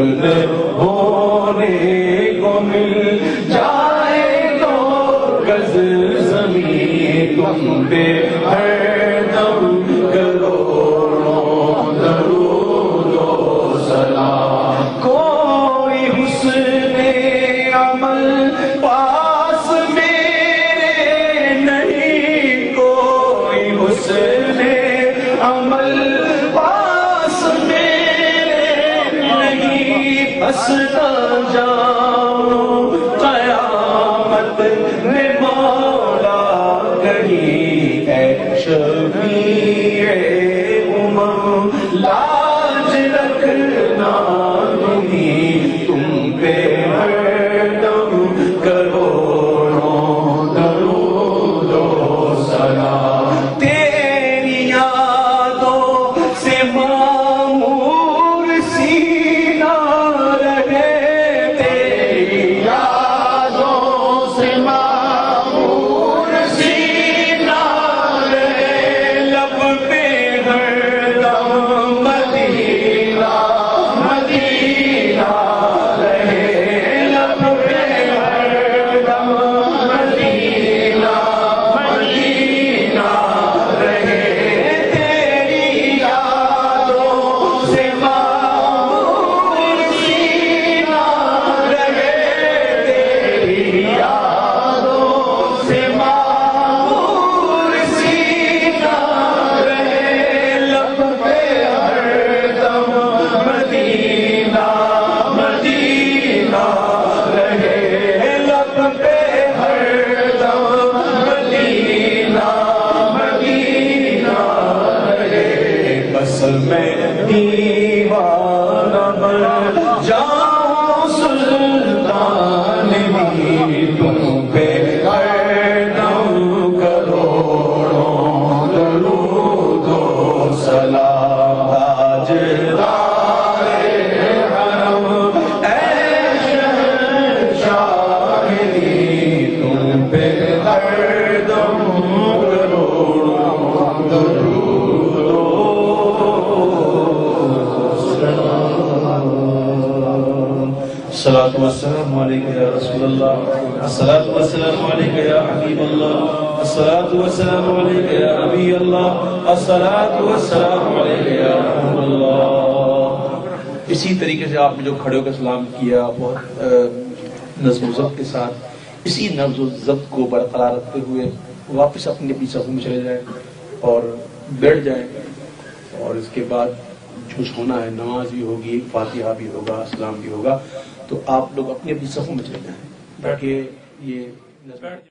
اپنے ہونے کو مل جائے تو گز زمین تم پہ ہر دم کروڑوں درود و سلام. کوئی حسن عمل پاس میرے نہیں، کوئی حسن عمل پاس میرے نہیں، ہنستا جاؤں قیامت میں مولا کہیں اے شفیع امم لاج رکھنا نہیں، تم پہ ہر دم کروڑوں درود و سلام. تیری یادوں سے معمور سینہ رہے، تیری یادوں سے معمور سینہ رہے، لب پہ ہر دم مدینہ مدینہ رہے، لب پہ ہر دم مدینہ مدینہ رہے. تیری یادوں سے معمور سینہ رہے، تیری یادوں سے معمور سینہ رہے، لب پہ ہر دم مدینہ مدینہ رہے، لب پہ ہر دم مدینہ مدینہ رہے. بس میں دیوانہ بن جاؤں سلطان بھی، تم پہ ہر دم کروڑوں درود و سلام. تاجدار حرم اے شہنشاہ دی، تم پہ ہر دم کروڑوں درود و سلام. الصلاۃ والسلام علیک یا رسول اللہ، الصلاۃ والسلام علیک یا حبیب اللہ، الصلاۃ والسلام علیک یا نبی اللہ، الصلاۃ والسلام علیک یا رحمت اللہ. اسی طریقے سے آپ نے جو کھڑے ہو کے سلام کیا، بہت نظم و ضبط کے ساتھ، اسی نظم و ضبط کو برقرار رکھتے ہوئے واپس اپنی اپنی صفوں میں چلے جائیں اور بیٹھ جائیں. اور اس کے بعد جو ہونا ہے، نماز بھی ہوگی، فاتحہ بھی ہوگا، سلام بھی ہوگا، تو آپ لوگ اپنی اپنی صفوں میں چلے جائیں تاکہ یہ